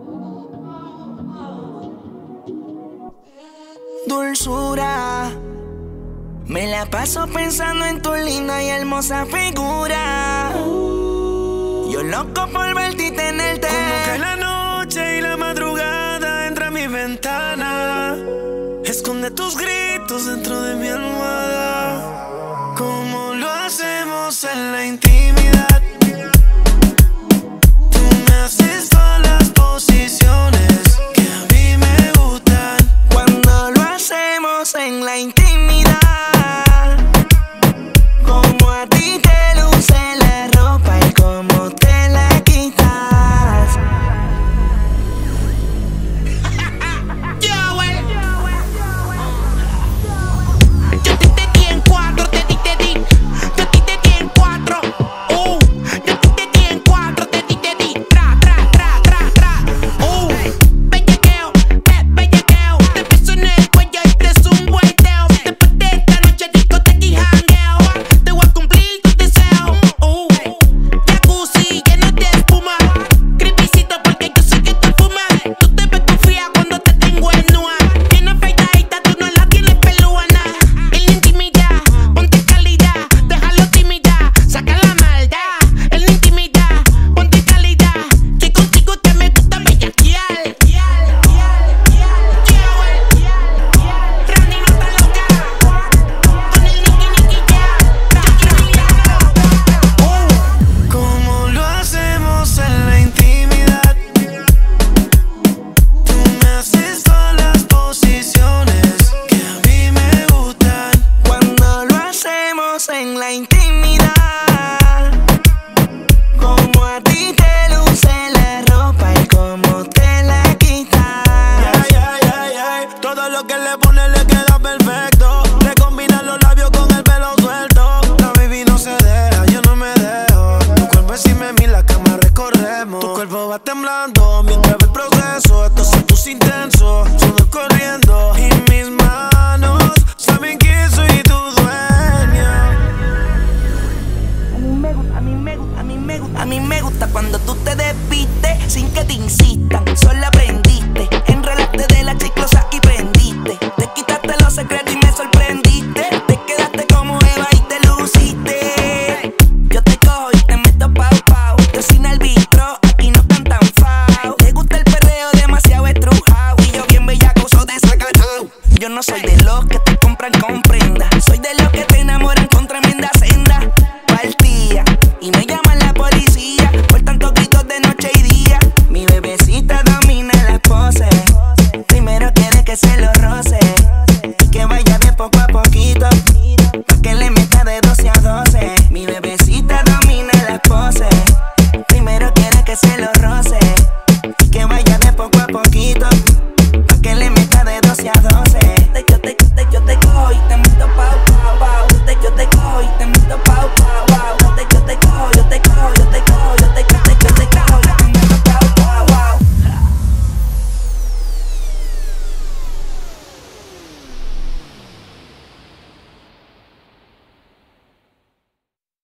Dulzura, me la paso pensando en tu linda y hermosa figura. Yo loco por verte y tenerte. Como que la noche y la madrugada entra a mi ventana. Esconde tus gritos dentro de mi almohada. Como lo hacemos en la intimidad. Tú me haces todas las posiciones que a mí me gustan. Cuando lo hacemos en la intimidad. Como a ti te luce la ropa y como te la quitas. Yo te di en cuatro, te di. Yo a ti te di en cuatro. Yo a ti te di en cuatro, te di. Tra. Bellaqueo. Te beso en el cuello y te zumbo el dedo. Después de esta noche discoteca y jangueo. Te voy a cumplir tus deseos. Jacuzzi lleno de espuma. Creepycito porque yo sé que tú fumas. Tú te ves tu fría cuando te tengo en nua. Bien afeitadita, tú no la tienes peluana. En la intimidad, ponte calidad. Déjalo tímida, saca la maldad. En la intimidad, ponte calidad. Que contigo te me gusta bellaquear. Randy no está loca. Con el Nicky ya. Como lo hacemos en la intimidad. Tú me haces todas las posiciones que a mí me gustan. Cuando lo hacemos en la intimidad. Como a ti te luce la ropa y como te la quitas. Todo lo que le pone le queda perfecto. Le combina los labios con el pelo suelto. La baby no se deja, yo no me dejo. Tu cuerpo encima de mí, la cama recorremos. Tu cuerpo va temblando mientras ve el progreso. Estos son tus intensos, sudor corriendo. Y mis manos saben que soy tu dueña. A mí me gusta cuando tú te despistes sin que te insistan. Sola